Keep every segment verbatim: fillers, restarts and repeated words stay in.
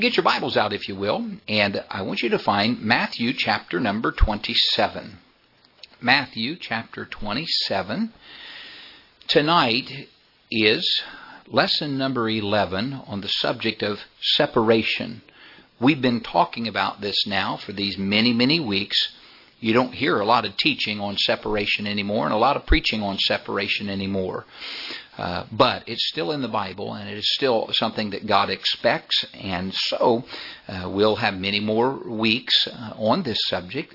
Get your Bibles out, if you will, and I want you to find Matthew chapter number twenty-seven. Matthew chapter twenty-seven. Tonight is lesson number eleven on the subject of separation. We've been talking about this now for these many, many weeks. You don't hear a lot of teaching on separation anymore and a lot of preaching on separation anymore. Uh, but it's still in the Bible, and it is still something that God expects, and so uh, we'll have many more weeks uh, on this subject.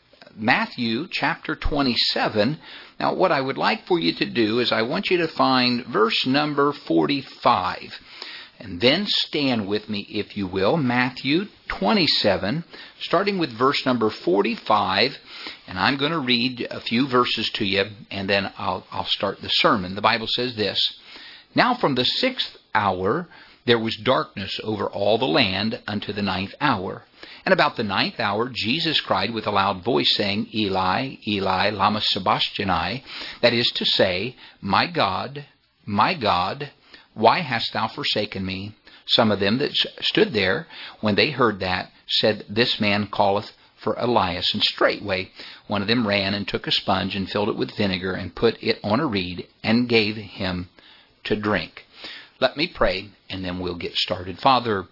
Matthew chapter twenty-seven. Now, what I would like for you to do is I want you to find verse number forty-five, and then stand with me, if you will. Matthew twenty-seven, starting with verse number forty-five, and I'm going to read a few verses to you, and then I'll, I'll start the sermon. The Bible says this: Now from the sixth hour there was darkness over all the land unto the ninth hour. And about the ninth hour Jesus cried with a loud voice, saying, Eli, Eli, lama sabachthani, that is to say, My God, my God, why hast thou forsaken me? Some of them that stood there, when they heard that, said, This man calleth for Elias. And straightway one of them ran and took a sponge and filled it with vinegar and put it on a reed and gave him to drink. Let me pray, and then we'll get started. Father,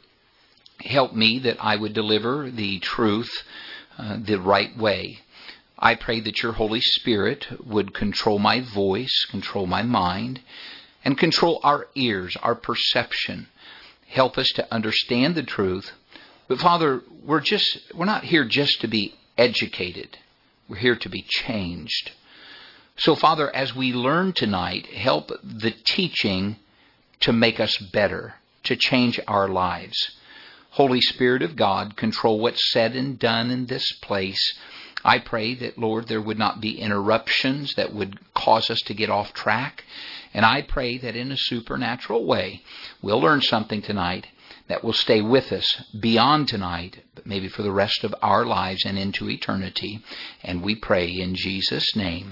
help me that I would deliver the truth uh, the right way. I pray that your Holy Spirit would control my voice, control my mind, and control our ears, our perception. Help us to understand the truth. But Father, we're just we're not here just to be educated. We're here to be changed. So Father, as we learn tonight, help the teaching to make us better, to change our lives. Holy Spirit of God, control what's said and done in this place. I pray that, Lord, there would not be interruptions that would cause us to get off track. And I pray that in a supernatural way, we'll learn something tonight that will stay with us beyond tonight, but maybe for the rest of our lives and into eternity. And we pray in Jesus' name.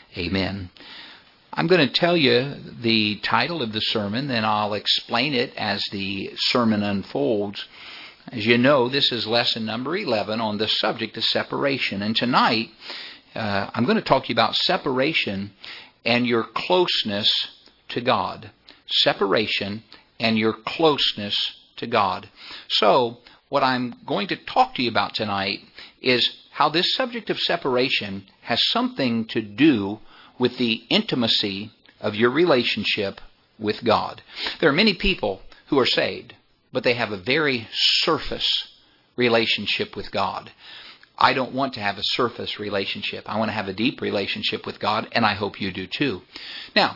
Amen. I'm going to tell you the title of the sermon, then I'll explain it as the sermon unfolds. As you know, this is lesson number eleven on the subject of separation. And tonight, uh, I'm going to talk to you about separation and your closeness to God. Separation and your closeness to God. So, what I'm going to talk to you about tonight is how this subject of separation has something to do with the intimacy of your relationship with God. There are many people who are saved, but they have a very surface relationship with God. I don't want to have a surface relationship. I want to have a deep relationship with God, and I hope you do too. Now,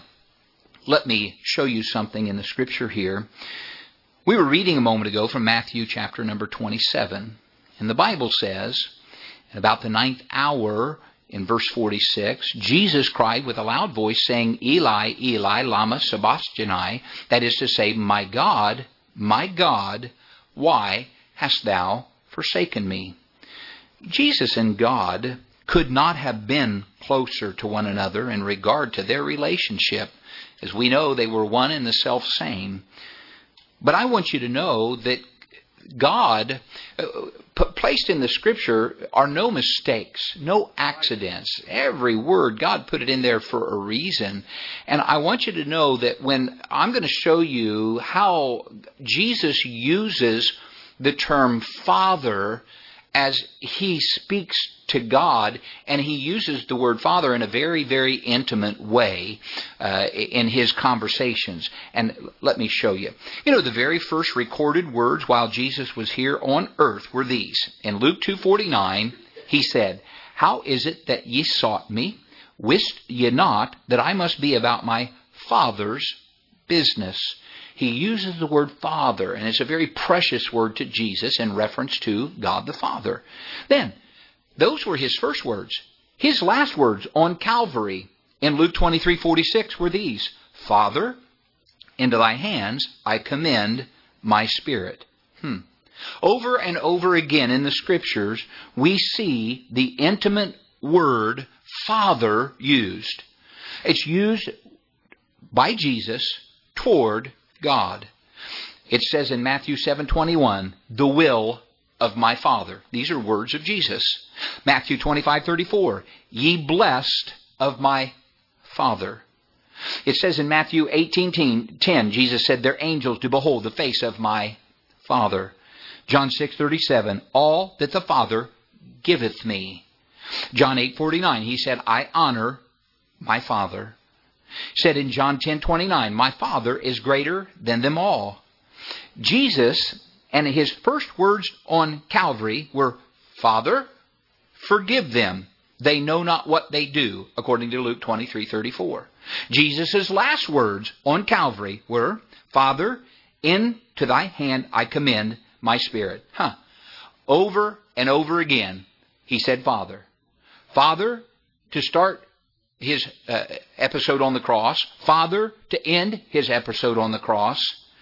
let me show you something in the Scripture here. We were reading a moment ago from Matthew chapter number twenty-seven, and the Bible says, at about the ninth hour, in verse forty-six, Jesus cried with a loud voice, saying, Eli, Eli, lama sabachthani, that is to say, My God, my God, why hast thou forsaken me? Jesus and God could not have been closer to one another in regard to their relationship. As we know, they were one and the self-same. But I want you to know that God, uh, placed in the Scripture, are no mistakes, no accidents. Every word, God put it in there for a reason. And I want you to know that when I'm going to show you how Jesus uses the term Father as He speaks to God, and He uses the word Father in a very, very intimate way uh, in His conversations. And let me show you. You know, the very first recorded words while Jesus was here on earth were these. In Luke two forty-nine, He said, How is it that ye sought me? Wist ye not that I must be about my Father's business? He uses the word Father, and it's a very precious word to Jesus in reference to God the Father. Then, those were His first words. His last words on Calvary in Luke twenty-three forty-six were these: Father, into thy hands I commend my spirit. Hmm. Over and over again in the Scriptures, we see the intimate word Father used. It's used by Jesus toward God. It says in Matthew seven twenty-one, the will of my Father. These are words of Jesus. Matthew twenty-five thirty-four, ye blessed of my Father. It says in Matthew eighteen ten, Jesus said, their angels do behold the face of my Father. John six thirty-seven, all that the Father giveth me. John eight forty-nine, he said, I honor my Father. Said in John ten twenty-nine, my Father is greater than them all. Jesus, and his first words on Calvary were, Father, forgive them. They know not what they do, according to Luke twenty-three thirty-four. Jesus' last words on Calvary were, Father, into thy hand I commend my spirit. Huh. Over and over again, he said, Father. Father, to start his uh, episode on the cross. Father, to end his episode on the cross.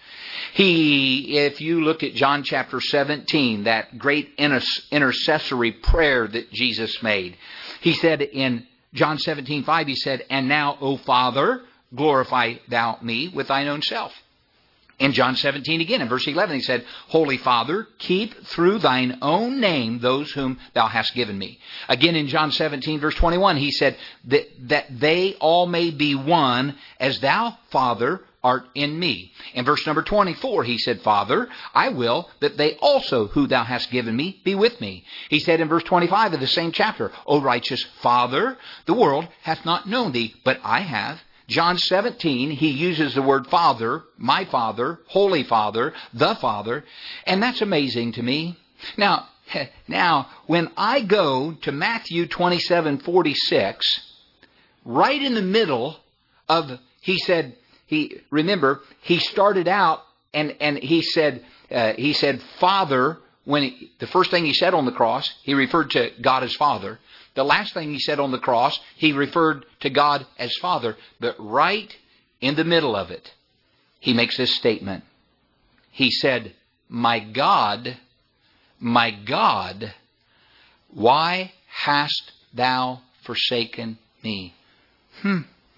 He, if you look at John chapter seventeen, that great intercessory prayer that Jesus made, he said in John seventeen five, he said, and now, O Father, glorify thou me with thine own self. In John seventeen again, in verse eleven, he said, Holy Father, keep through thine own name those whom thou hast given me. Again in John seventeen, verse twenty-one, he said, that, that they all may be one, as thou, Father, art in me. In verse number twenty-four, he said, Father, I will that they also, who thou hast given me, be with me. He said in verse twenty-five of the same chapter, O righteous Father, the world hath not known thee, but I have. John seventeen, he uses the word Father, my Father, Holy Father, the Father, and that's amazing to me. Now, now, when I go to Matthew twenty-seven forty-six, right in the middle of, he said, he remember, he started out and, and he said, uh, he said, Father, when he, the first thing he said on the cross, he referred to God as Father. The last thing he said on the cross, he referred to God as Father. But right in the middle of it, he makes this statement. He said, My God, my God, why hast thou forsaken me? Hmm.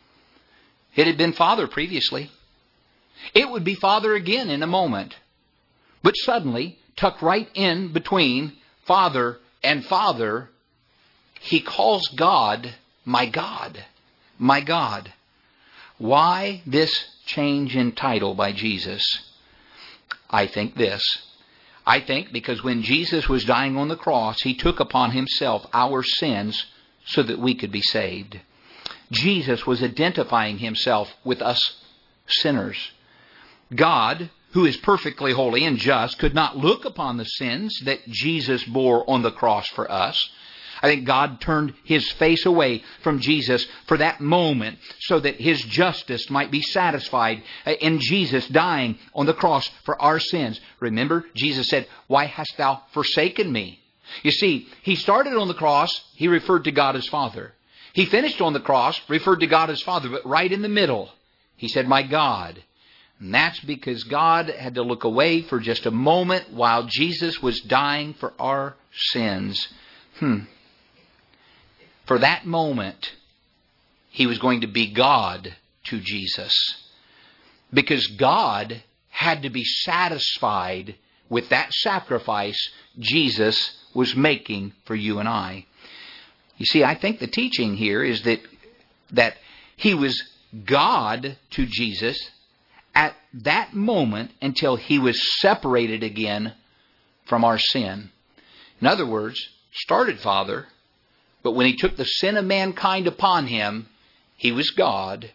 It had been Father previously. It would be Father again in a moment. But suddenly, tucked right in between Father and Father, he calls God, my God, my God. Why this change in title by Jesus? I think this. I think because when Jesus was dying on the cross, he took upon himself our sins so that we could be saved. Jesus was identifying himself with us sinners. God, who is perfectly holy and just, could not look upon the sins that Jesus bore on the cross for us. I think God turned his face away from Jesus for that moment so that his justice might be satisfied in Jesus dying on the cross for our sins. Remember, Jesus said, Why hast thou forsaken me? You see, he started on the cross, he referred to God as Father. He finished on the cross, referred to God as Father, but right in the middle, he said, My God. And that's because God had to look away for just a moment while Jesus was dying for our sins. Hmm. For that moment, he was going to be God to Jesus. Because God had to be satisfied with that sacrifice Jesus was making for you and I. You see, I think the teaching here is that, that he was God to Jesus at that moment until he was separated again from our sin. In other words, started Father, but when he took the sin of mankind upon him, he was God.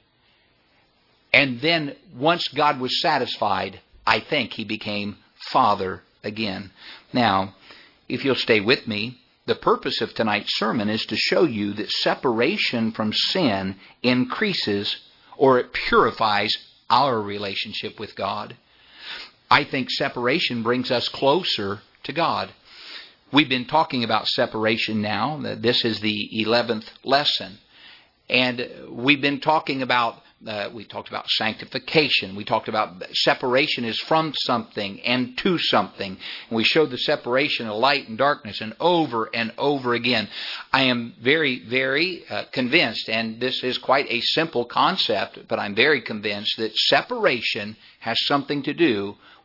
And then once God was satisfied, I think he became Father again. Now, if you'll stay with me, the purpose of tonight's sermon is to show you that separation from sin increases or it purifies our relationship with God. I think separation brings us closer to God. We've been talking about separation now. This is the eleventh lesson. And we've been talking about, uh, we talked about sanctification. We talked about separation is from something and to something. And we showed the separation of light and darkness, and over and over again. I am very, very uh, convinced, and this is quite a simple concept, but I'm very convinced that separation has something to do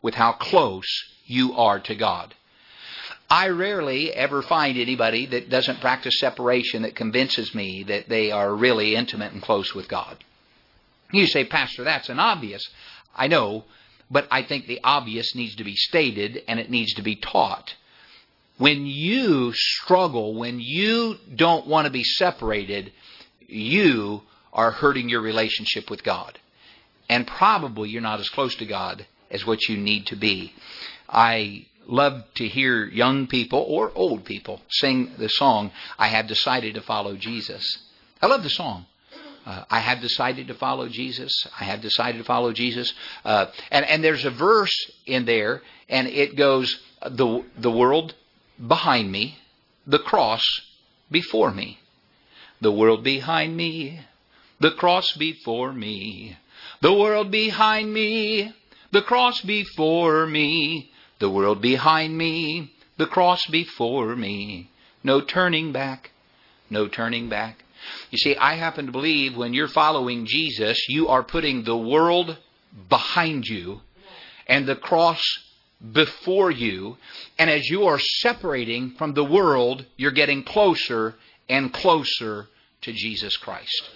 with how close you are to God. I rarely ever find anybody that doesn't practice separation that convinces me that they are really intimate and close with God. You say, Pastor, that's an obvious. I know, but I think the obvious needs to be stated and it needs to be taught. When you struggle, when you don't want to be separated, you are hurting your relationship with God. And probably you're not as close to God as what you need to be. I love to hear young people or old people sing the song, I Have Decided to Follow Jesus. I love the song. Uh, I have decided to follow Jesus. I have decided to follow Jesus. Uh, and, and there's a verse in there, and it goes, the, the world behind me, the cross before me. The world behind me, the cross before me. The world behind me, the cross before me. The world behind me, the cross before me. No turning back, no turning back. You see, I happen to believe when you're following Jesus, you are putting the world behind you and the cross before you. And as you are separating from the world, you're getting closer and closer to Jesus Christ.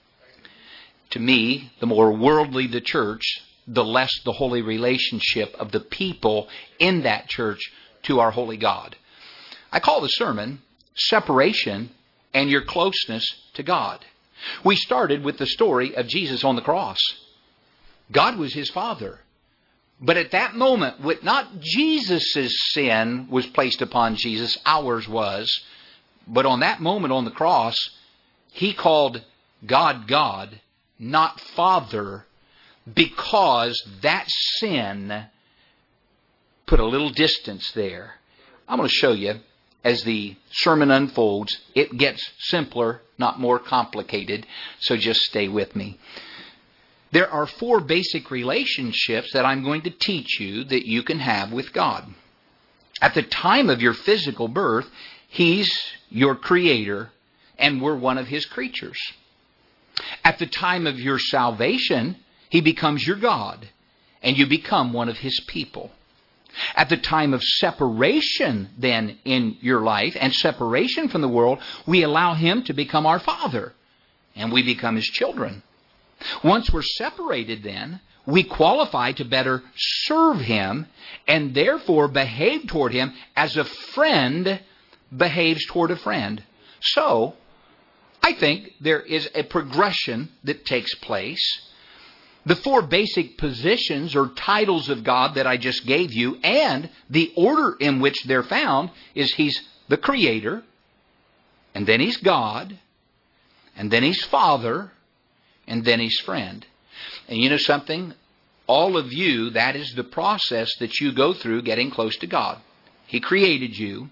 To me, the more worldly the church, the less the holy relationship of the people in that church to our holy God. I call the sermon Separation and Your Closeness to God. We started with the story of Jesus on the cross. God was His Father. But at that moment, not Jesus' sin was placed upon Jesus, ours was. But on that moment on the cross, He called God God, not Father, because that sin put a little distance there. I'm going to show you as the sermon unfolds. It gets simpler, not more complicated, so just stay with me. There are four basic relationships that I'm going to teach you that you can have with God. At the time of your physical birth, He's your Creator, and we're one of His creatures. At the time of your salvation, He becomes your God, and you become one of His people. At the time of separation, then, in your life, and separation from the world, we allow Him to become our Father, and we become His children. Once we're separated, then, we qualify to better serve Him, and therefore behave toward Him as a friend behaves toward a friend. So, I think there is a progression that takes place. The four basic positions or titles of God that I just gave you, and the order in which they're found, is He's the Creator, and then He's God, and then He's Father, and then He's friend. And you know something? All of you, that is the process that you go through getting close to God. He created you.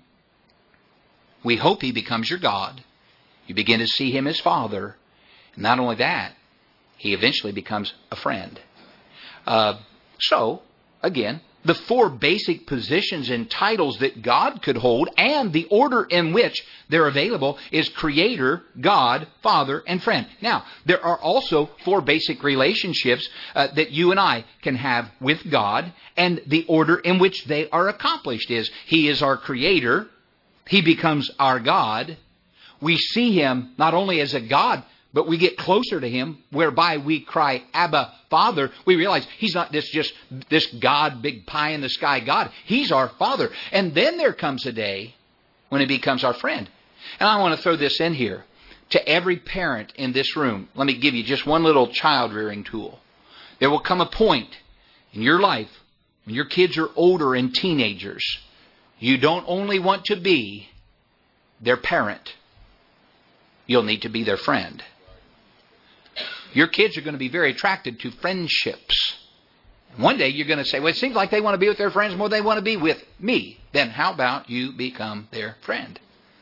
We hope He becomes your God. You begin to see Him as Father. And not only that, He eventually becomes a friend. Uh, so, again, the four basic positions and titles that God could hold and the order in which they're available is Creator, God, Father, and friend. Now, there are also four basic relationships uh, that you and I can have with God, and the order in which they are accomplished is He is our Creator, He becomes our God. We see Him not only as a God, but we get closer to Him, whereby we cry, Abba, Father. We realize He's not this just this God, big pie in the sky God. He's our Father. And then there comes a day when He becomes our friend. And I want to throw this in here. To every parent in this room, let me give you just one little child rearing tool. There will come a point in your life when your kids are older and teenagers, you don't only want to be their parent. You'll need to be their friend. Your kids are going to be very attracted to friendships. One day you're going to say, well, it seems like they want to be with their friends more than they want to be with me. Then how about you become their friend?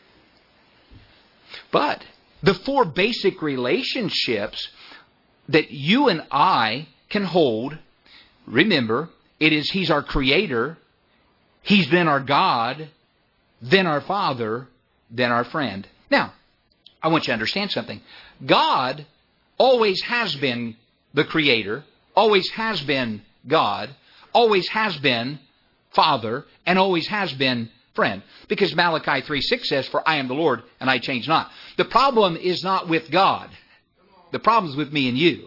But the four basic relationships that you and I can hold, remember, it is He's our Creator, He's then our God, then our Father, then our friend. Now, I want you to understand something. God always has been the Creator, always has been God, always has been Father and always has been friend. Because Malachi three six says, "For I am the Lord, and I change not." The problem is not with God. The problem is with me and you.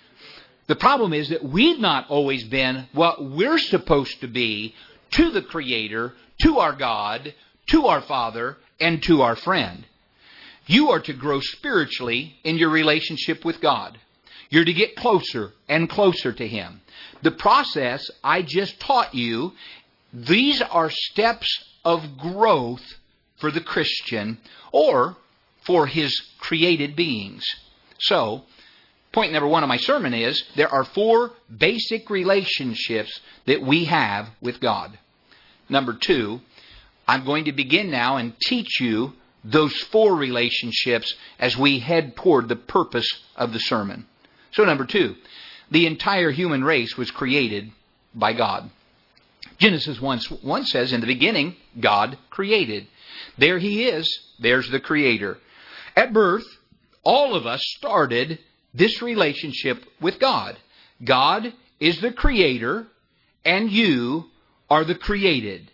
The problem is that we've not always been what we're supposed to be to the Creator, to our God, to our Father, and to our friend. You are to grow spiritually in your relationship with God. You're to get closer and closer to Him. The process I just taught you, these are steps of growth for the Christian or for his created beings. So, point number one of my sermon is, there are four basic relationships that we have with God. Number two, I'm going to begin now and teach you those four relationships as we head toward the purpose of the sermon. So number two, the entire human race was created by God. Genesis one one says, "In the beginning, God created." There He is. There's the Creator. At birth, all of us started this relationship with God. God is the Creator, and you are the created.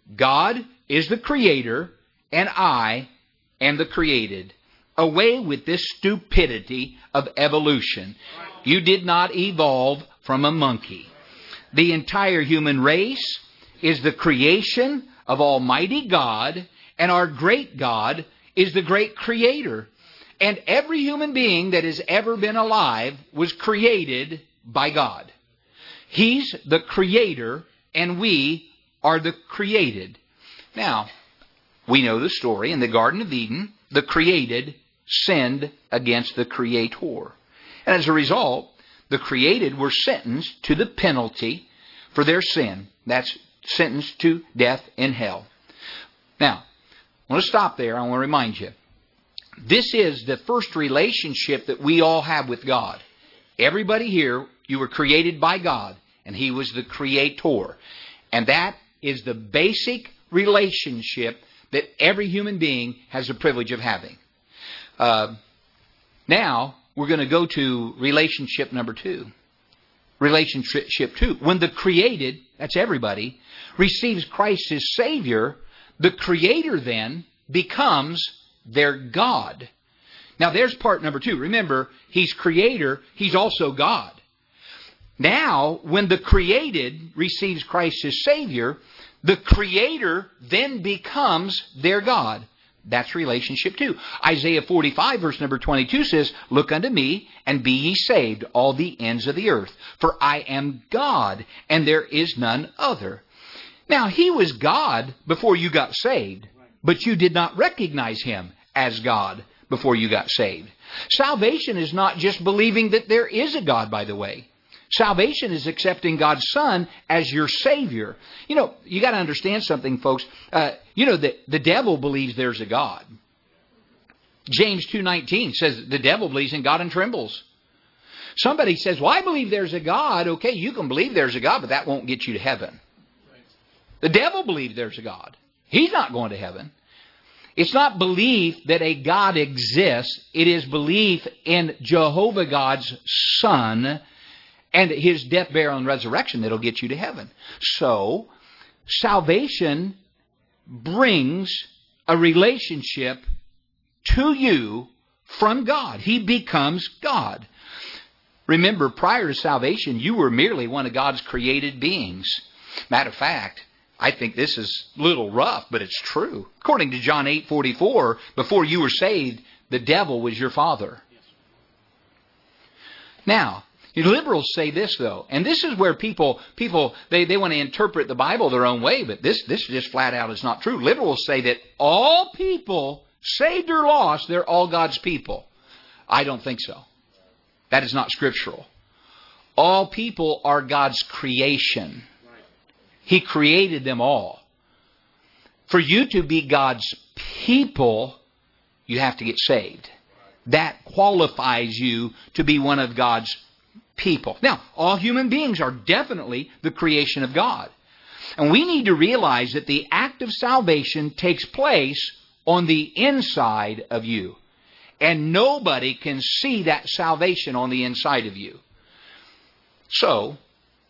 God is the Creator, and I am the created. Away with this stupidity of evolution. You did not evolve from a monkey. The entire human race is the creation of Almighty God, and our great God is the great Creator. And every human being that has ever been alive was created by God. He's the Creator, and we are the created. Now, we know the story. In the Garden of Eden, the created sinned against the Creator. And as a result, the created were sentenced to the penalty for their sin. That's sentenced to death in hell. Now, I want to stop there. I want to remind you. This is the first relationship that we all have with God. Everybody here, you were created by God, and He was the Creator. And that is the basic relationship that every human being has the privilege of having. Uh, now, we're going to go to relationship number two. Relationship two. When the created, that's everybody, receives Christ as Savior, the Creator then becomes their God. Now, there's part number two. Remember, He's Creator, He's also God. Now, when the created receives Christ as Savior, the Creator then becomes their God. That's relationship two. Isaiah forty-five, verse number twenty-two says, "Look unto me, and be ye saved, all the ends of the earth. For I am God, and there is none other." Now, He was God before you got saved, but you did not recognize Him as God before you got saved. Salvation is not just believing that there is a God, by the way. Salvation is accepting God's Son as your Savior. You know, you got to understand something, folks. Uh, you know that the devil believes there's a God. James two nineteen says the devil believes in God and trembles. Somebody says, "Well, I believe there's a God." Okay, you can believe there's a God, but that won't get you to heaven. The devil believes there's a God. He's not going to heaven. It's not belief that a God exists. It is belief in Jehovah God's Son and His death, burial, and resurrection that'll get you to heaven. So, salvation brings a relationship to you from God. He becomes God. Remember, prior to salvation, you were merely one of God's created beings. Matter of fact, I think this is a little rough, but it's true. According to John eight forty-four, before you were saved, the devil was your father. Now, liberals say this, though, and this is where people, people they, they want to interpret the Bible their own way, but this, this just flat out is not true. Liberals say that all people, saved or lost, they're all God's people. I don't think so. That is not scriptural. All people are God's creation. He created them all. For you to be God's people, you have to get saved. That qualifies you to be one of God's people. Now, all human beings are definitely the creation of God. And we need to realize that the act of salvation takes place on the inside of you. And nobody can see that salvation on the inside of you. So,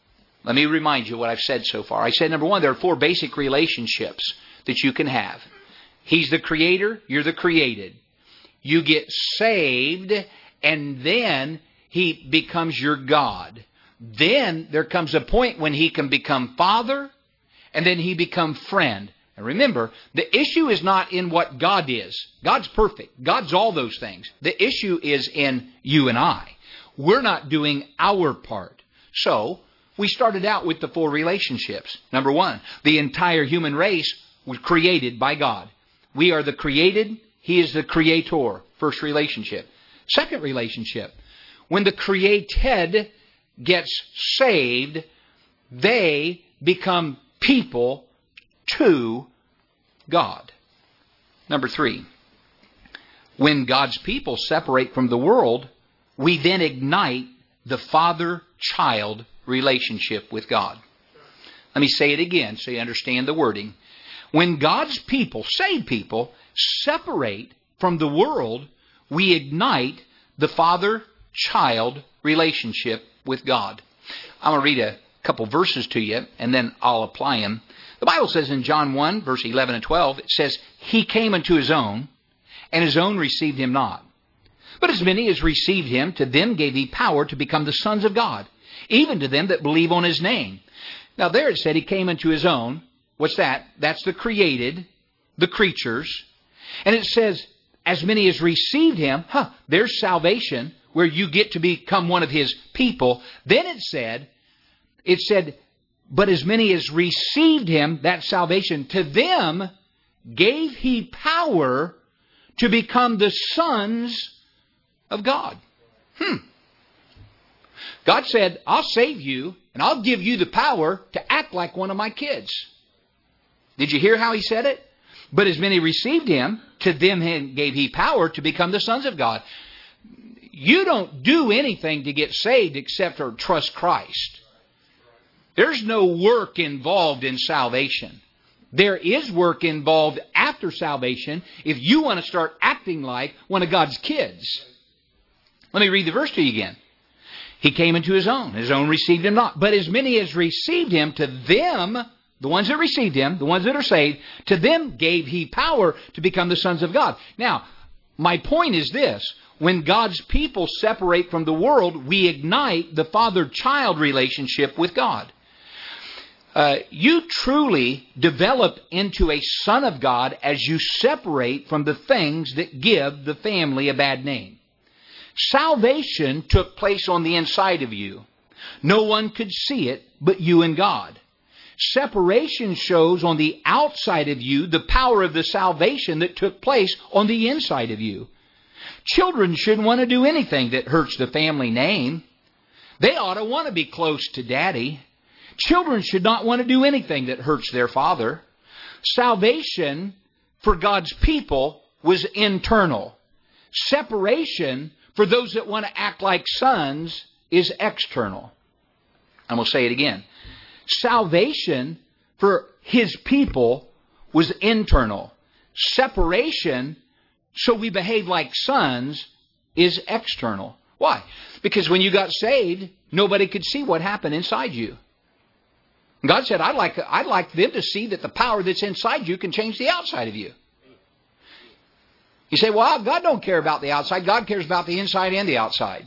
Let me remind you what I've said so far. I said, number one, there are four basic relationships that you can have. He's the creator, you're the created. You get saved, and then He becomes your God. Then there comes a point when He can become Father, and then He becomes friend. And remember, the issue is not in what God is. God's perfect. God's all those things. The issue is in you and I. We're not doing our part. So, we started out with the four relationships. Number one, the entire human race was created by God. We are the created. He is the creator. First relationship. Second relationship. When the created gets saved, they become people to God. Number three. When God's people separate from the world, we then ignite the father-child relationship with God. Let me say it again so you understand the wording. When God's people, saved people, separate from the world, we ignite the father-child relationship with God. I'm going to read a couple verses to you, and then I'll apply them. The Bible says in John one, verse eleven and twelve, it says, He came unto His own, and His own received Him not. But as many as received Him, to them gave He power to become the sons of God, even to them that believe on His name. Now there it said He came unto His own. What's that? That's the created, the creatures. And it says, as many as received Him, huh, there's salvation, where you get to become one of His people. Then it said, it said, but as many as received Him, that salvation, to them gave He power to become the sons of God. Hmm. God said, I'll save you, and I'll give you the power to act like one of my kids. Did you hear how He said it? But as many received Him, to them gave He power to become the sons of God. You don't do anything to get saved except for trust Christ. There's no work involved in salvation. There is work involved after salvation if you want to start acting like one of God's kids. Let me read the verse to you again. He came into His own. His own received Him not. But as many as received Him, to them, the ones that received Him, the ones that are saved, to them gave He power to become the sons of God. Now, my point is this. When God's people separate from the world, we ignite the father-child relationship with God. Uh, you truly develop into a son of God as you separate from the things that give the family a bad name. Salvation took place on the inside of you. No one could see it but you and God. Separation shows on the outside of you the power of the salvation that took place on the inside of you. Children shouldn't want to do anything that hurts the family name. They ought to want to be close to Daddy. Children should not want to do anything that hurts their father. Salvation for God's people was internal. Separation for those that want to act like sons is external. I'm going to say it again. Salvation for His people was internal. Separation, so we behave like sons, is external. Why? Because when you got saved, nobody could see what happened inside you. God said, I'd like, I'd like them to see that the power that's inside you can change the outside of you. You say, well, God don't care about the outside. God cares about the inside and the outside.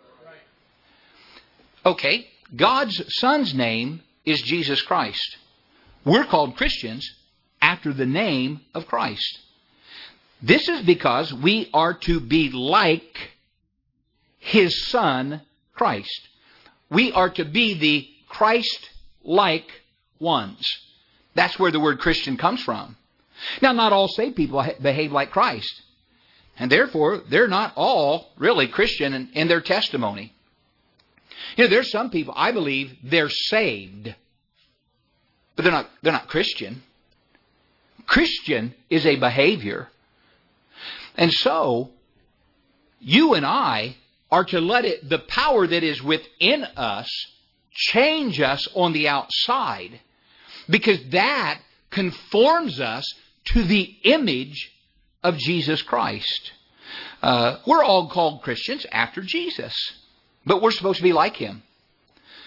Okay, God's Son's name is Jesus Christ. We're called Christians after the name of Christ. This is because we are to be like His Son, Christ. We are to be the Christ-like ones. That's where the word Christian comes from. Now, not all saved people behave like Christ. And therefore, they're not all really Christian in, in their testimony. You know, there's some people, I believe, they're saved. But they're not, they're not Christian. Christian is a behavior. And so, you and I are to let it, the power that is within us, change us on the outside. Because that conforms us to the image of Jesus Christ. Uh, we're all called Christians after Jesus. But we're supposed to be like Him.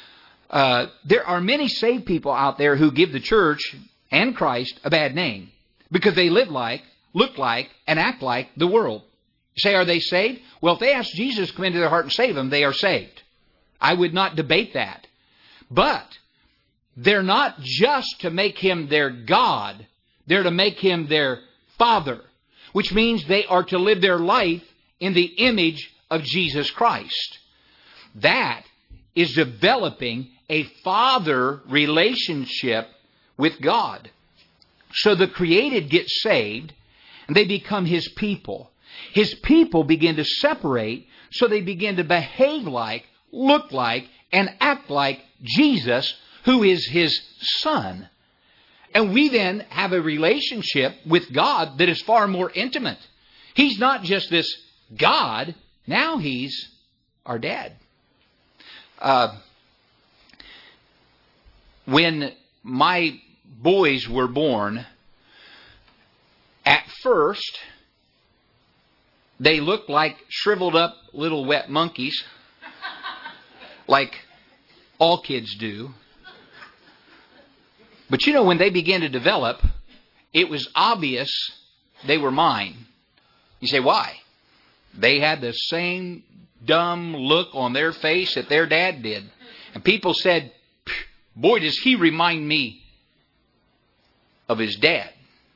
Uh, there are many saved people out there who give the church and Christ a bad name because they live like, look like, and act like the world. You say, are they saved? Well, if they ask Jesus to come into their heart and save them, they are saved. I would not debate that. But they're not just to make Him their God. They're to make Him their Father, which means they are to live their life in the image of Jesus Christ. That is developing a father relationship with God. So the created get saved, and they become His people. His people begin to separate, so they begin to behave like, look like, and act like Jesus, who is His Son. And we then have a relationship with God that is far more intimate. He's not just this God, now He's our dad. Uh, when my boys were born, at first, they looked like shriveled up little wet monkeys, like all kids do. But you know, when they began to develop, it was obvious they were mine. You say, why? They had the same dumb look on their face that their dad did. And people said, boy, does he remind me of his dad.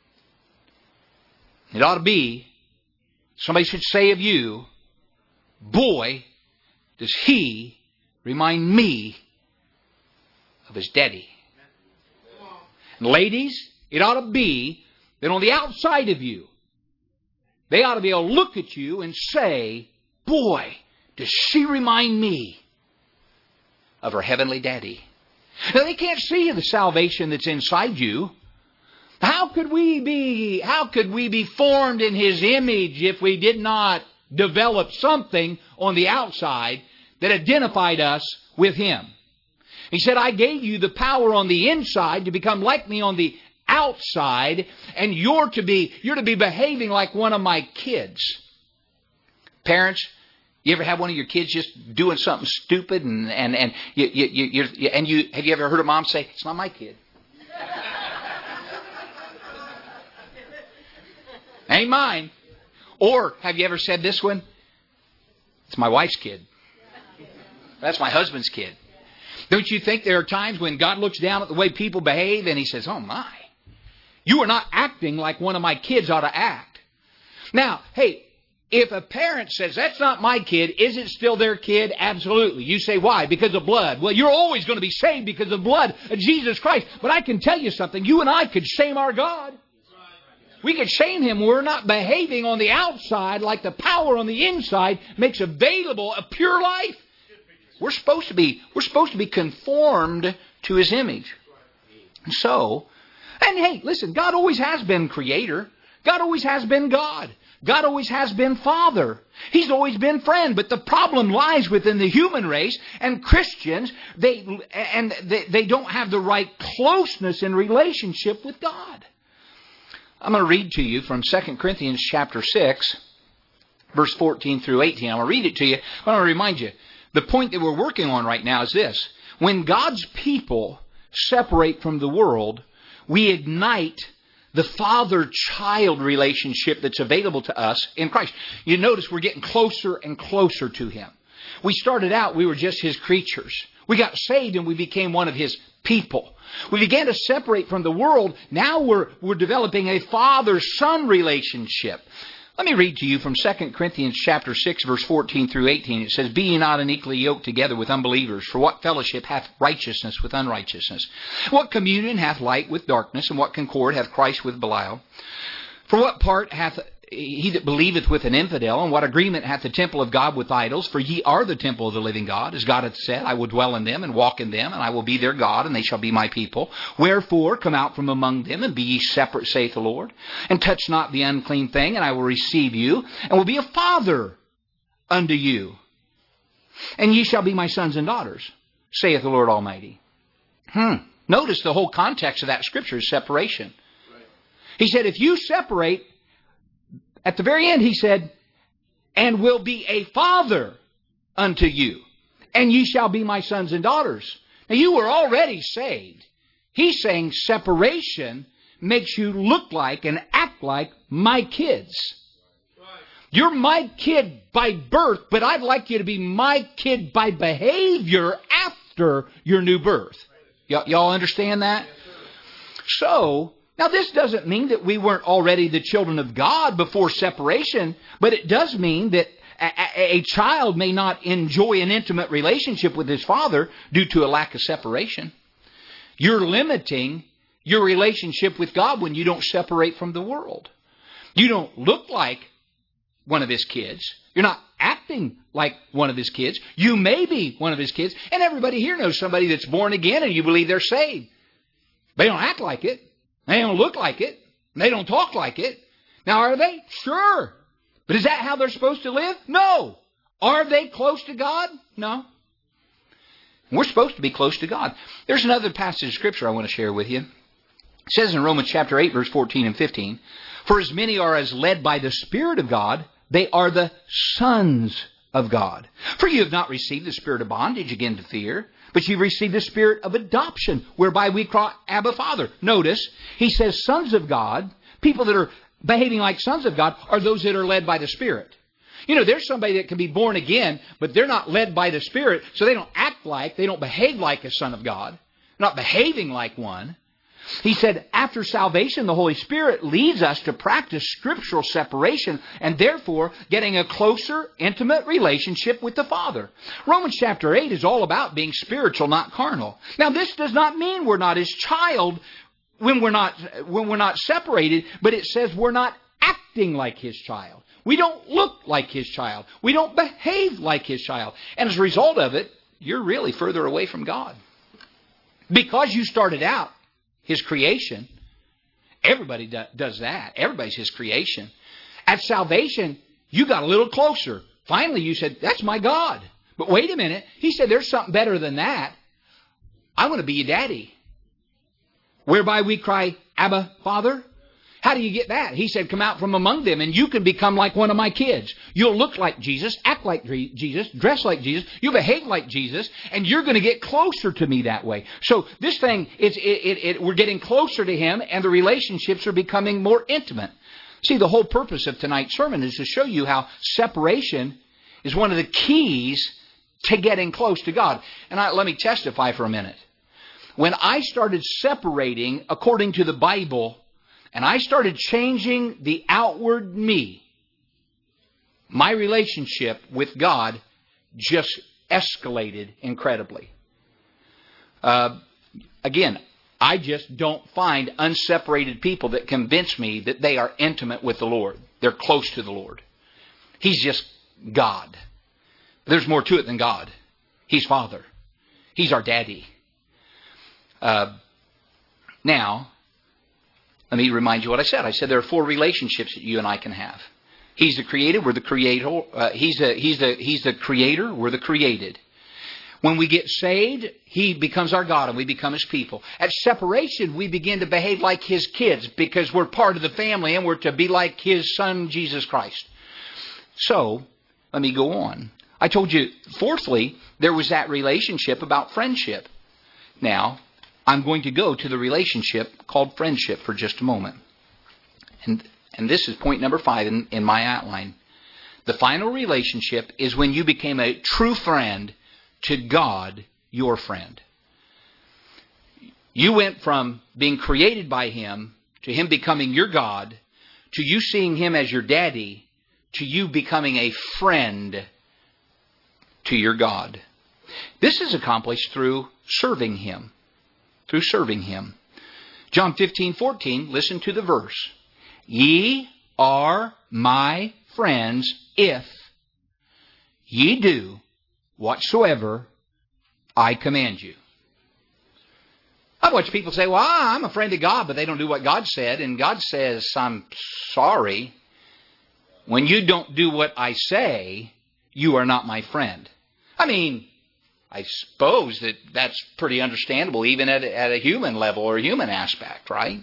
It ought to be, somebody should say of you, boy, does he remind me of his daddy. And ladies, it ought to be that on the outside of you, they ought to be able to look at you and say, boy, does she remind me of her heavenly daddy. Now, they can't see the salvation that's inside you. How could we be, how could we be formed in His image if we did not develop something on the outside that identified us with Him? He said, I gave you the power on the inside to become like me on the outside, and you're to be, you're to be behaving like one of my kids. Parents, you ever have one of your kids just doing something stupid and, and, and you, you, you, you, and you, have you ever heard a mom say, it's not my kid? Ain't mine. Or have you ever said this one? It's my wife's kid. That's my husband's kid. Don't you think there are times when God looks down at the way people behave and He says, oh my, you are not acting like one of my kids ought to act. Now, hey, if a parent says, that's not my kid, is it still their kid? Absolutely. You say, why? Because of blood. Well, you're always going to be saved because of blood of Jesus Christ. But I can tell you something. You and I could shame our God. We could shame Him. We're not behaving on the outside like the power on the inside makes available a pure life. We're supposed to be, we're supposed to be conformed to His image. And so, and hey, listen, God always has been Creator. God always has been God. God always has been Father. He's always been friend. But the problem lies within the human race, and Christians, they and they, they don't have the right closeness in relationship with God. I'm going to read to you from Second Corinthians chapter six, verse fourteen through eighteen. I'm going to read it to you. I want to remind you, the point that we're working on right now is this. When God's people separate from the world, we ignite the father-child relationship that's available to us in Christ. You notice we're getting closer and closer to Him. We started out, we were just His creatures. We got saved and we became one of His people. We began to separate from the world. Now we're, we're developing a father-son relationship. Let me read to you from Second Corinthians chapter six, verse fourteen through eighteen. It says, be ye not unequally yoked together with unbelievers, for what fellowship hath righteousness with unrighteousness? What communion hath light with darkness, and what concord hath Christ with Belial? For what part hath he that believeth with an infidel, and what agreement hath the temple of God with idols? For ye are the temple of the living God, as God hath said, I will dwell in them and walk in them, and I will be their God, and they shall be my people. Wherefore come out from among them, and be ye separate, saith the Lord, and touch not the unclean thing, and I will receive you, and will be a father unto you. And ye shall be my sons and daughters, saith the Lord Almighty. Hmm. Notice the whole context of that scripture is separation. He said, if you separate, at the very end, He said, and will be a father unto you, and ye shall be my sons and daughters. Now, you were already saved. He's saying separation makes you look like and act like my kids. You're my kid by birth, but I'd like you to be my kid by behavior after your new birth. Y- y'all understand that? So, now this doesn't mean that we weren't already the children of God before separation, but it does mean that a, a, a child may not enjoy an intimate relationship with his father due to a lack of separation. You're limiting your relationship with God when you don't separate from the world. You don't look like one of his kids. You're not acting like one of his kids. You may be one of his kids. And everybody here knows somebody that's born again and you believe they're saved. They don't act like it. They don't look like it. They don't talk like it. Now, are they? Sure. But is that how they're supposed to live? No. Are they close to God? No. We're supposed to be close to God. There's another passage of Scripture I want to share with you. It says in Romans chapter eight, verse fourteen and fifteen, "For as many are as led by the Spirit of God, they are the sons of God. For you have not received the spirit of bondage again to fear, but you received the spirit of adoption, whereby we cry, Abba, Father." Notice, he says sons of God. People that are behaving like sons of God are those that are led by the Spirit. You know, there's somebody that can be born again, but they're not led by the Spirit, so they don't act like, they don't behave like a son of God. Not behaving like one. He said, after salvation, the Holy Spirit leads us to practice scriptural separation and therefore getting a closer, intimate relationship with the Father. Romans chapter eight is all about being spiritual, not carnal. Now, this does not mean we're not His child when we're not, when we're not separated, but it says we're not acting like His child. We don't look like His child. We don't behave like His child. And as a result of it, you're really further away from God. Because you started out His creation. Everybody do, does that. Everybody's His creation. At salvation, you got a little closer. Finally, you said, that's my God. But wait a minute. He said, there's something better than that. I want to be your daddy. Whereby we cry, Abba, Father. How do you get that? He said, come out from among them and you can become like one of my kids. You'll look like Jesus, act like Jesus, dress like Jesus, you'll behave like Jesus, and you're going to get closer to me that way. So this thing, it's, it, it, it, we're getting closer to Him and the relationships are becoming more intimate. See, the whole purpose of tonight's sermon is to show you how separation is one of the keys to getting close to God. And I, let me testify for a minute. When I started separating according to the Bible, and I started changing the outward me, my relationship with God just escalated incredibly. Uh, again, I just don't find unseparated people that convince me that they are intimate with the Lord. They're close to the Lord. He's just God. There's more to it than God. He's Father. He's our daddy. Uh, now, let me remind you what I said. I said there are four relationships that you and I can have. He's the creator, we're the creator. Uh, he's the he's the he's the creator, we're the created. When we get saved, He becomes our God and we become His people. At separation, we begin to behave like His kids because we're part of the family and we're to be like His Son, Jesus Christ. So, let me go on. I told you, fourthly, there was that relationship about friendship. Now, I'm going to go to the relationship called friendship for just a moment. And and this is point number five in, in my outline. The final relationship is when you became a true friend to God, your friend. You went from being created by Him to Him becoming your God to you seeing Him as your daddy to you becoming a friend to your God. This is accomplished through serving Him. Through serving Him. John fifteen fourteen, listen to the verse. Ye are my friends if ye do whatsoever I command you. I've watched people say, well, I'm a friend of God, but they don't do what God said. And God says, I'm sorry. When you don't do what I say, you are not my friend. I mean, I suppose that that's pretty understandable even at a, at a human level or a human aspect, right?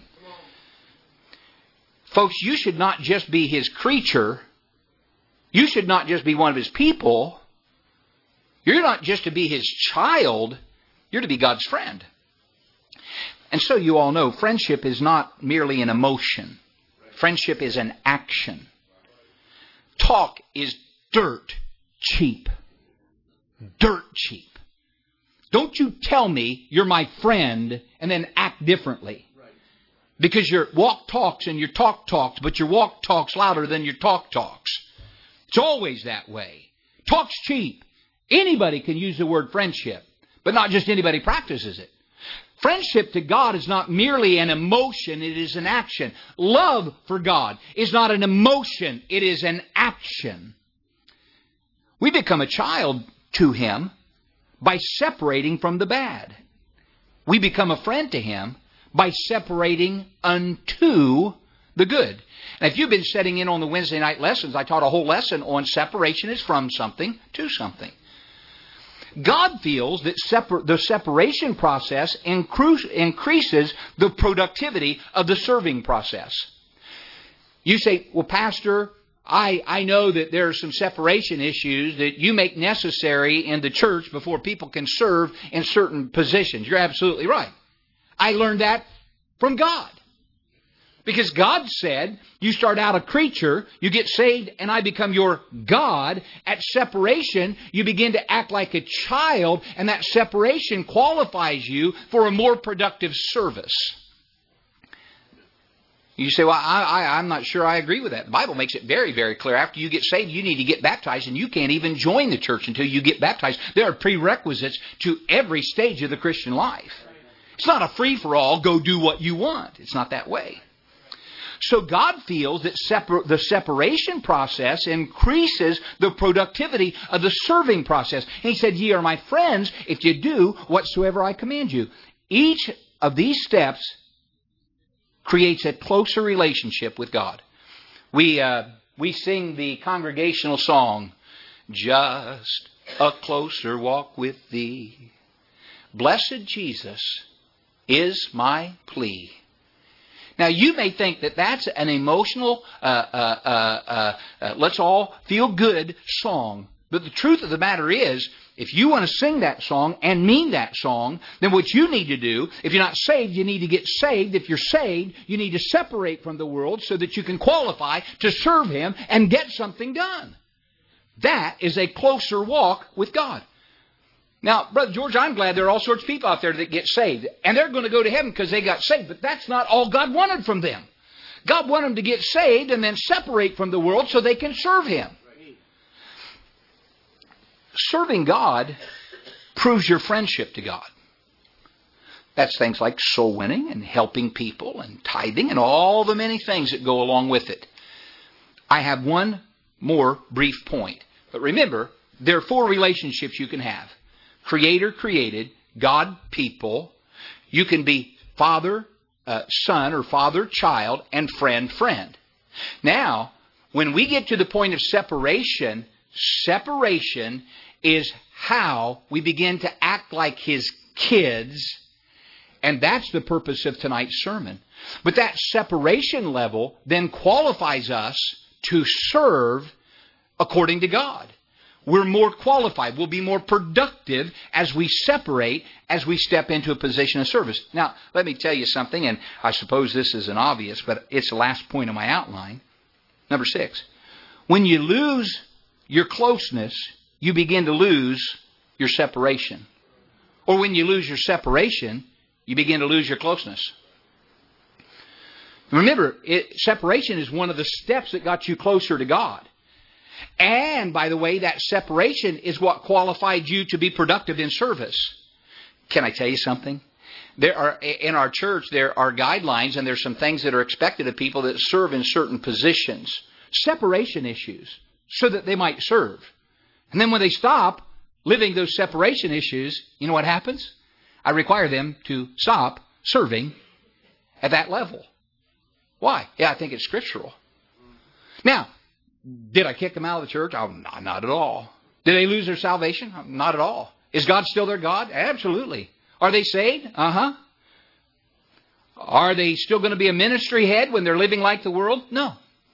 Folks, you should not just be His creature. You should not just be one of His people. You're not just to be His child. You're to be God's friend. And so you all know, friendship is not merely an emotion. Friendship is an action. Talk is dirt cheap. Dirt cheap. Don't you tell me you're my friend and then act differently. Because your walk talks and your talk talks, but your walk talks louder than your talk talks. It's always that way. Talk's cheap. Anybody can use the word friendship, but not just anybody practices it. Friendship to God is not merely an emotion, it is an action. Love for God is not an emotion, it is an action. We become a child to Him by separating from the bad. We become a friend to Him by separating unto the good. And if you've been sitting in on the Wednesday night lessons, I taught a whole lesson on separation is from something to something. God feels that separ- the separation process incru- increases the productivity of the serving process. You say, well, Pastor, I, I know that there are some separation issues that you make necessary in the church before people can serve in certain positions. You're absolutely right. I learned that from God. Because God said, you start out a creature, you get saved, and I become your God. At separation, you begin to act like a child, and that separation qualifies you for a more productive service. You say, well, I, I, I'm not sure I agree with that. The Bible makes it very, very clear. After you get saved, you need to get baptized, and you can't even join the church until you get baptized. There are prerequisites to every stage of the Christian life. It's not a free-for-all, go do what you want. It's not that way. So God feels that separ- the separation process increases the productivity of the serving process. And He said, ye are my friends if you do whatsoever I command you. Each of these steps creates a closer relationship with God. We, uh, we sing the congregational song, just a closer walk with Thee. Blessed Jesus is my plea. Now, you may think that that's an emotional, uh, uh, uh, uh, uh, let's all feel good song. But the truth of the matter is, if you want to sing that song and mean that song, then what you need to do, if you're not saved, you need to get saved. If you're saved, you need to separate from the world so that you can qualify to serve Him and get something done. That is a closer walk with God. Now, Brother George, I'm glad there are all sorts of people out there that get saved. And they're going to go to heaven because they got saved. But that's not all God wanted from them. God wanted them to get saved and then separate from the world so they can serve Him. Serving God proves your friendship to God. That's things like soul winning and helping people and tithing and all the many things that go along with it. I have one more brief point. But remember, there are four relationships you can have. Creator, created, God, people. You can be father, uh, son, or father, child, and friend, friend. Now, when we get to the point of separation, separation is how we begin to act like His kids, and that's the purpose of tonight's sermon. But that separation level then qualifies us to serve according to God. We're more qualified. We'll be more productive as we separate, as we step into a position of service. Now, let me tell you something, and I suppose this isn't obvious, but it's the last point of my outline. Number six. When you lose your closeness, you begin to lose your separation. Or when you lose your separation, you begin to lose your closeness. Remember, it, separation is one of the steps that got you closer to God. And, by the way, that separation is what qualified you to be productive in service. Can I tell you something? There are, in our church, there are guidelines and there's some things that are expected of people that serve in certain positions. Separation issues, so that they might serve. And then when they stop living those separation issues, you know what happens? I require them to stop serving at that level. Why? Yeah, I think it's scriptural. Now, did I kick them out of the church? Oh, no, not at all. Did they lose their salvation? Not at all. Is God still their God? Absolutely. Are they saved? Uh-huh. Are they still going to be a ministry head when they're living like the world? No.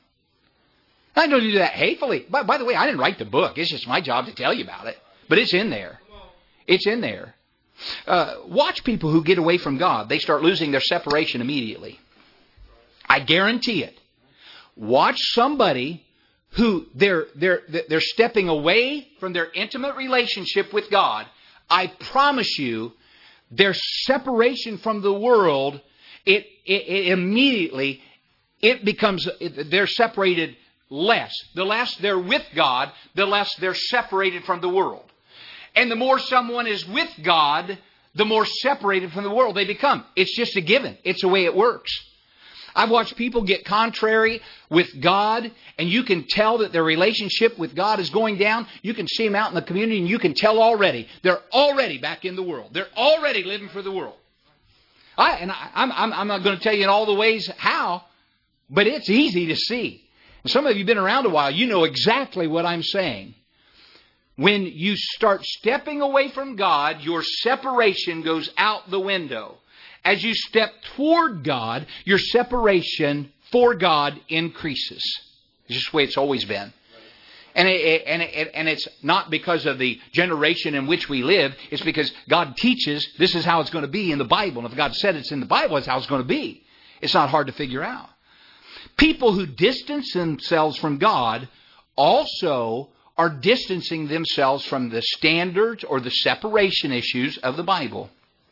I don't do that hatefully. By, by the way, I didn't write the book. It's just my job to tell you about it. But it's in there. It's in there. Uh, watch people who get away from God. They start losing their separation immediately. I guarantee it. Watch somebody who they're, they're, they're stepping away from their intimate relationship with God. I promise you, their separation from the world, it, it, it immediately, it becomes, they're separated less. The less they're with God, the less they're separated from the world. And the more someone is with God, the more separated from the world they become. It's just a given. It's the way it works. I've watched people get contrary with God, and you can tell that their relationship with God is going down. You can see them out in the community, and you can tell already. They're already back in the world. They're already living for the world. I, and I, I'm, I'm, I'm not going to tell you in all the ways how, but it's easy to see. And some of you have been around a while. You know exactly what I'm saying. When you start stepping away from God, your separation goes out the window. As you step toward God, your separation for God increases. It's just the way it's always been. And, it, and, it, and it's not because of the generation in which we live. It's because God teaches this is how it's going to be in the Bible. And if God said it's in the Bible, it's how it's going to be. It's not hard to figure out. People who distance themselves from God also are distancing themselves from the standards or the separation issues of the Bible.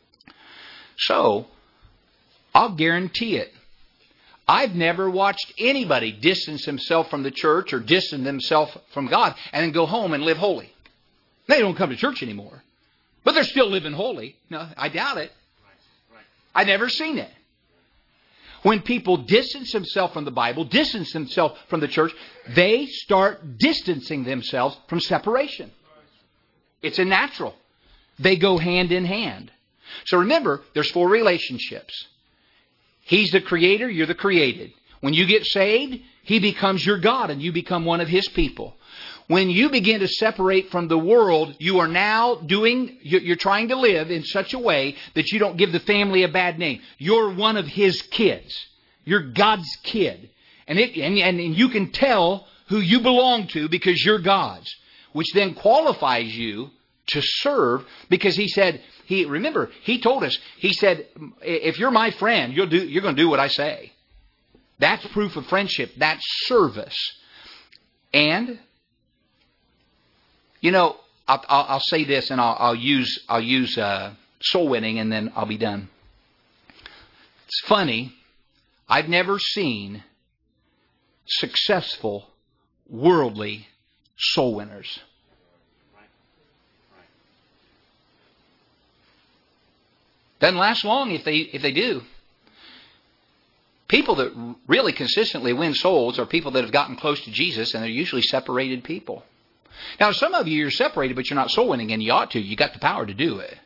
So, I'll guarantee it. I've never watched anybody distance himself from the church or distance themselves from God and then go home and live holy. They don't come to church anymore. But they're still living holy. No, I doubt it. I've never seen it. When people distance themselves from the Bible, distance themselves from the church, they start distancing themselves from separation. It's a natural. They go hand in hand. So remember, there's four relationships. He's the creator, you're the created. When you get saved, He becomes your God and you become one of His people. When you begin to separate from the world, you are now doing, you're trying to live in such a way that you don't give the family a bad name. You're one of His kids. You're God's kid. And, it, and, and you can tell who you belong to because you're God's. Which then qualifies you to serve because He said, He remember, He told us, He said, if you're my friend, you'll do, you're going to do what I say. That's proof of friendship. That's service. And, you know, I'll, I'll, I'll say this and I'll, I'll use, I'll use uh, soul winning and then I'll be done. It's funny. I've never seen successful, worldly soul winners. Doesn't last long if they if they do. People that really consistently win souls are people that have gotten close to Jesus, and they're usually separated people. Now, some of you are separated, but you're not soul winning, and you ought to. You got the power to do it.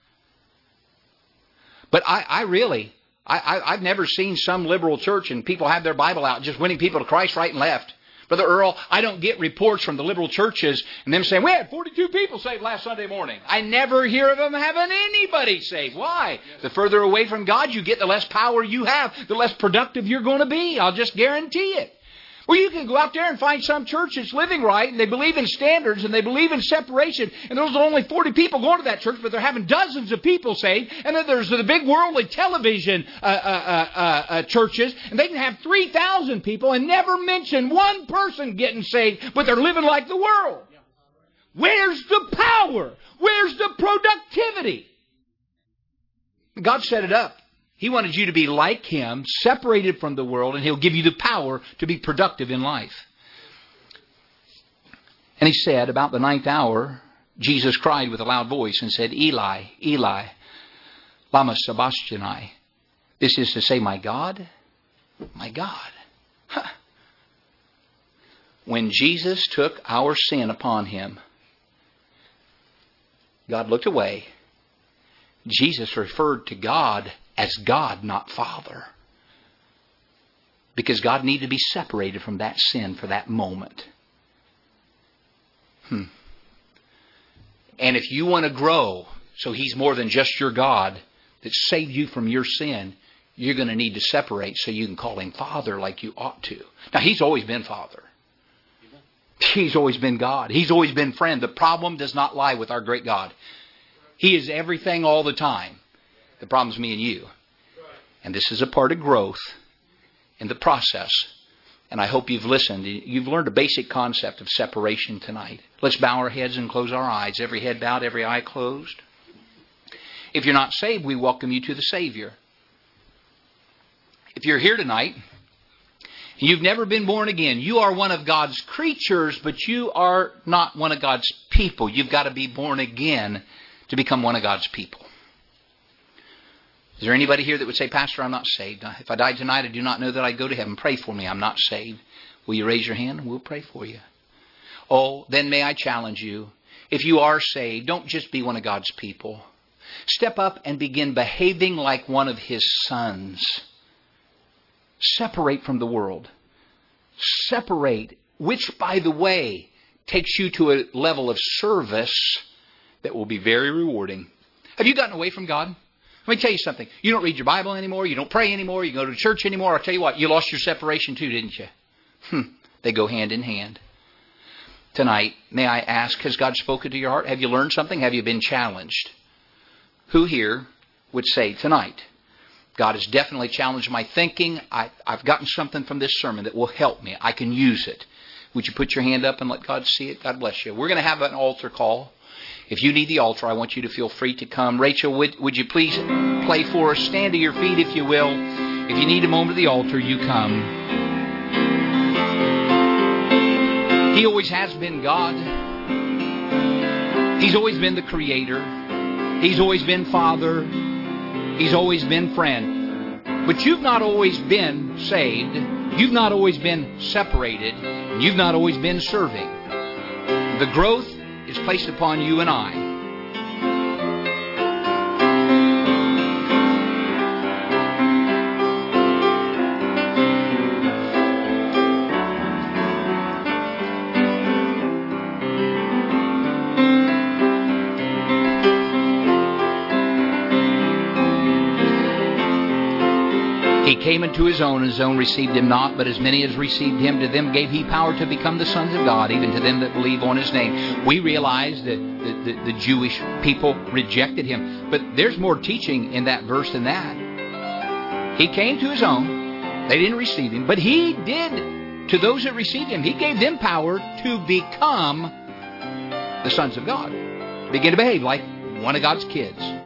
But I, I really, I, I, I've never seen some liberal church and people have their Bible out just winning people to Christ right and left. Brother Earl, I don't get reports from the liberal churches and them saying, we had forty-two people saved last Sunday morning. I never hear of them having anybody saved. Why? The further away from God you get, the less power you have, the less productive you're going to be. I'll just guarantee it. Well, you can go out there and find some church that's living right, and they believe in standards, and they believe in separation, and those are only forty people going to that church, but they're having dozens of people saved, and then there's the big worldly television uh, uh, uh, uh, churches, and they can have three thousand people and never mention one person getting saved, but they're living like the world. Where's the power? Where's the productivity? God set it up. He wanted you to be like Him, separated from the world, and He'll give you the power to be productive in life. And He said, about the ninth hour, Jesus cried with a loud voice and said, Eli, Eli, lama sabachthani. This is to say, my God, my God. Huh. When Jesus took our sin upon Him, God looked away. Jesus referred to God as God, not Father. Because God needed to be separated from that sin for that moment. Hmm. And if you want to grow, so He's more than just your God that saved you from your sin, you're going to need to separate so you can call Him Father like you ought to. Now, He's always been Father. He's always been God. He's always been friend. The problem does not lie with our great God. He is everything all the time. The problem's me and you. And this is a part of growth in the process. And I hope you've listened. You've learned a basic concept of separation tonight. Let's bow our heads and close our eyes. Every head bowed, every eye closed. If you're not saved, we welcome you to the Savior. If you're here tonight, and you've never been born again, you are one of God's creatures, but you are not one of God's people. You've got to be born again to become one of God's people. Is there anybody here that would say, Pastor, I'm not saved. If I died tonight, I do not know that I'd go to heaven. Pray for me. I'm not saved. Will you raise your hand? We'll pray for you. Oh, then may I challenge you. If you are saved, don't just be one of God's people. Step up and begin behaving like one of His sons. Separate from the world. Separate, which, by the way, takes you to a level of service that will be very rewarding. Have you gotten away from God? Let me tell you something. You don't read your Bible anymore. You don't pray anymore. You go to church anymore. I'll tell you what, you lost your separation too, didn't you? Hmm. They go hand in hand. Tonight, may I ask, has God spoken to your heart? Have you learned something? Have you been challenged? Who here would say tonight, God has definitely challenged my thinking. I, I've gotten something from this sermon that will help me. I can use it. Would you put your hand up and let God see it? God bless you. We're going to have an altar call. If you need the altar, I want you to feel free to come. Rachel, would, would you please play for us? Stand to your feet if you will. If you need a moment at the altar, you come. He always has been God. He's always been the Creator. He's always been Father. He's always been friend. But you've not always been saved. You've not always been separated. And you've not always been serving. The growth is placed upon you and I. He came into His own, and His own received Him not. But as many as received Him, to them gave He power to become the sons of God, even to them that believe on His name. We realize that the, the, the Jewish people rejected Him. But there's more teaching in that verse than that. He came to His own. They didn't receive Him. But He did, to those that received Him, He gave them power to become the sons of God. Begin to behave like one of God's kids.